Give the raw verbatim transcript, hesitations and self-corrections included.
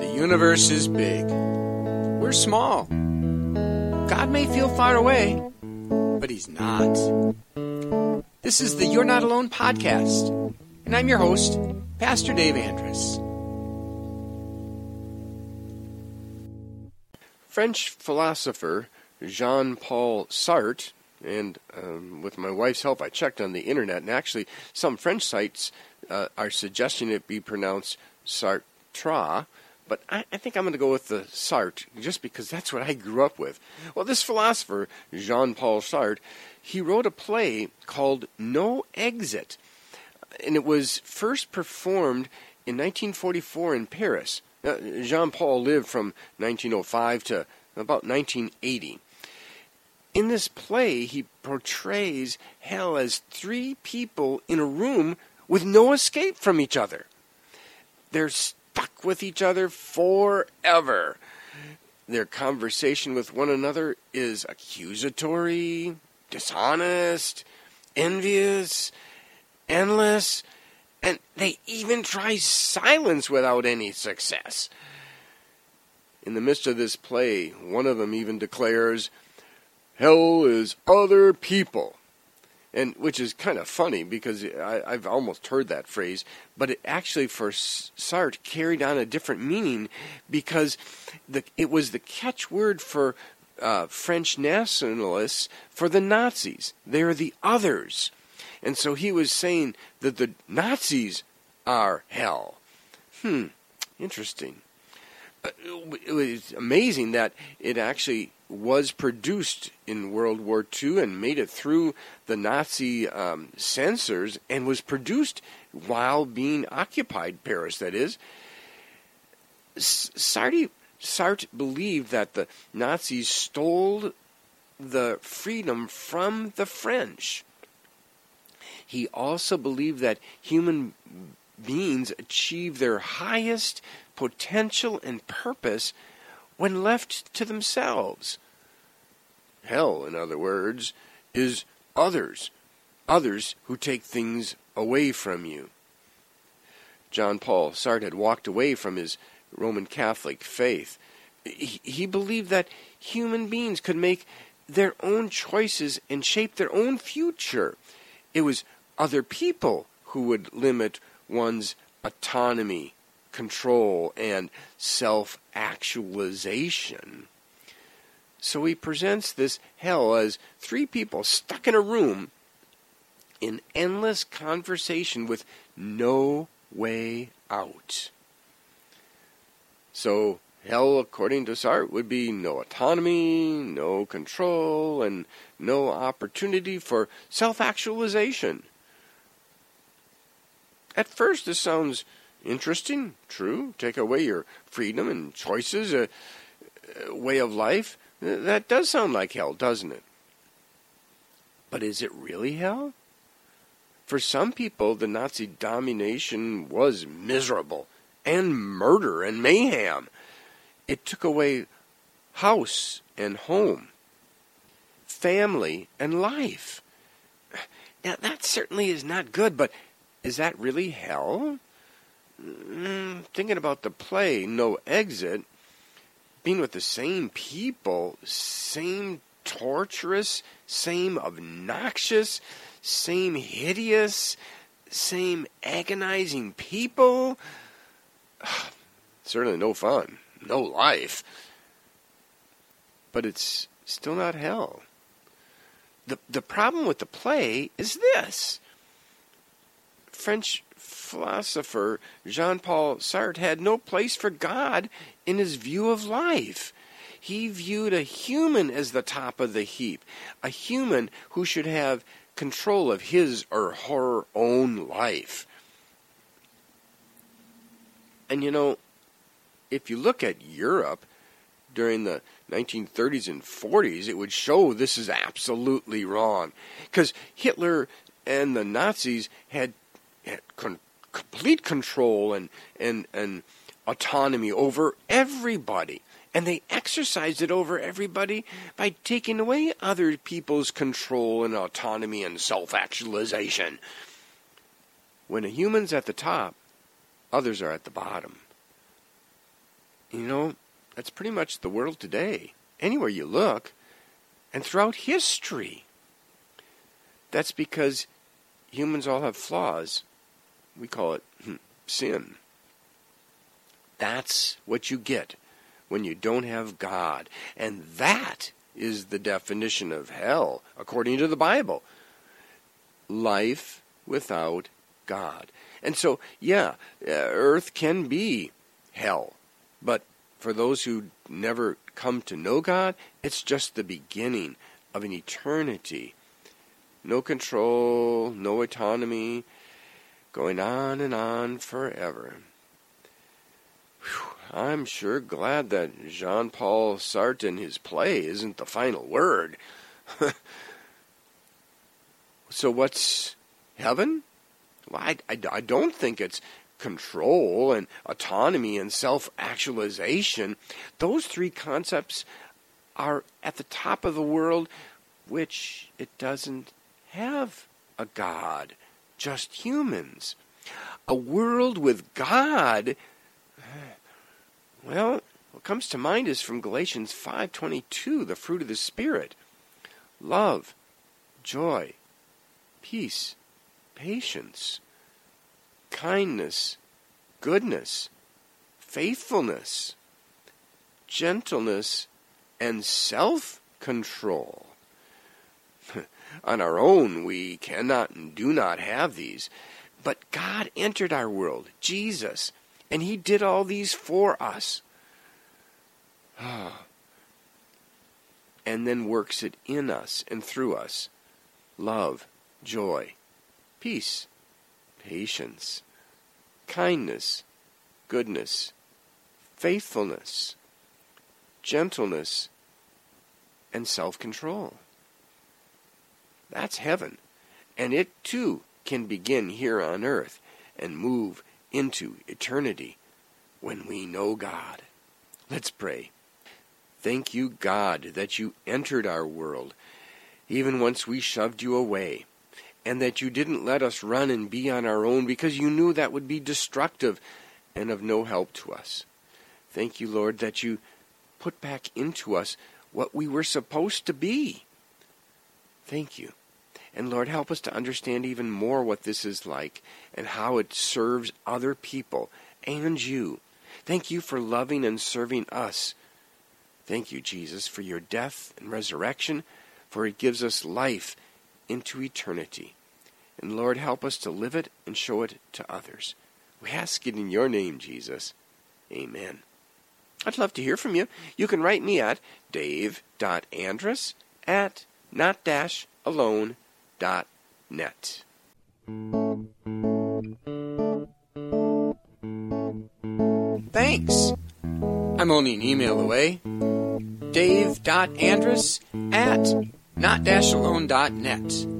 The universe is big. We're small. God may feel far away, but He's not. This is the You're Not Alone podcast, and I'm your host, Pastor Dave Andrus. French philosopher Jean-Paul Sartre, and um, with my wife's help, I checked on the internet, and actually some French sites uh, are suggesting it be pronounced Sartre, but I, I think I'm going to go with the Sartre, just because that's what I grew up with. Well, this philosopher, Jean-Paul Sartre, he wrote a play called No Exit, and it was first performed in nineteen forty-four in Paris. Now, Jean-Paul lived from nineteen oh five to about nineteen eighty. In this play, he portrays hell as three people in a room with no escape from each other. They're stuck with each other forever. Their conversation with one another is accusatory, dishonest, envious, endless, and they even try silence without any success. In the midst of this play, one of them even declares, "Hell is other people," and which is kind of funny because I, I've almost heard that phrase, but it actually for Sartre carried on a different meaning because the, it was the catchword for uh, French nationalists for the Nazis. They're the others. And so he was saying that the Nazis are hell. Hmm, interesting. It was amazing that it actually was produced in World War Two and made it through the Nazi um, censors and was produced while being occupied, Paris, that is. Sartre, Sartre believed that the Nazis stole the freedom from the French. He also believed that human beings achieve their highest potential and purpose when left to themselves. Hell, in other words, is others, others who take things away from you. Jean-Paul Sartre had walked away from his Roman Catholic faith. He, he believed that human beings could make their own choices and shape their own future. It was other people who would limit one's autonomy, control, and self-actualization. So he presents this hell as three people stuck in a room in endless conversation with no way out. So hell, according to Sartre, would be no autonomy, no control, and no opportunity for self-actualization. At first, this sounds interesting, true. Take away your freedom and choices, a, a way of life. That does sound like hell, doesn't it? But is it really hell? For some people, the Nazi domination was miserable, and murder and mayhem. It took away house and home, family and life. Now, that certainly is not good, but is that really hell? Mm, thinking about the play, No Exit, being with the same people, same torturous, same obnoxious, same hideous, same agonizing people, certainly no fun, no life. But it's still not hell. The, the problem with the play is this. French philosopher Jean-Paul Sartre had no place for God in his view of life. He viewed a human as the top of the heap, a human who should have control of his or her own life. And you know, if you look at Europe during the nineteen thirties and forties, it would show this is absolutely wrong. Because Hitler and the Nazis had had con- complete control and, and, and autonomy over everybody. And they exercised it over everybody by taking away other people's control and autonomy and self-actualization. When a human's at the top, others are at the bottom. You know, that's pretty much the world today. Anywhere you look, and throughout history. That's because humans all have flaws. We call it hmm, sin. That's what you get when you don't have God. And that is the definition of hell, according to the Bible. Life without God. And so, yeah, earth can be hell. But for those who never come to know God, it's just the beginning of an eternity. No control, no autonomy, going on and on forever. Whew, I'm sure glad that Jean-Paul Sartre in his play isn't the final word. So what's heaven? Well, I, I, I don't think it's control and autonomy and self-actualization. Those three concepts are at the top of the world, which it doesn't have a God, just humans. A world with God, well, what comes to mind is from Galatians five twenty-two, the fruit of the Spirit. Love, joy, peace, patience, kindness, goodness, faithfulness, gentleness, and self-control. On our own, we cannot and do not have these. But God entered our world, Jesus, and He did all these for us. And then works it in us and through us. Love, joy, peace, patience, kindness, goodness, faithfulness, gentleness, and self-control. That's heaven. And it too can begin here on earth and move into eternity when we know God. Let's pray. Thank you, God, that you entered our world, even once we shoved you away, and that you didn't let us run and be on our own because you knew that would be destructive and of no help to us. Thank you, Lord, that you put back into us what we were supposed to be. Thank you. And Lord, help us to understand even more what this is like and how it serves other people and you. Thank you for loving and serving us. Thank you, Jesus, for your death and resurrection, for it gives us life into eternity. And Lord, help us to live it and show it to others. We ask it in your name, Jesus. Amen. I'd love to hear from you. You can write me at dave dot andrus at not dash alone dot net. Thanks. I'm only an email away. dave dot andrus at not dash alone dot net.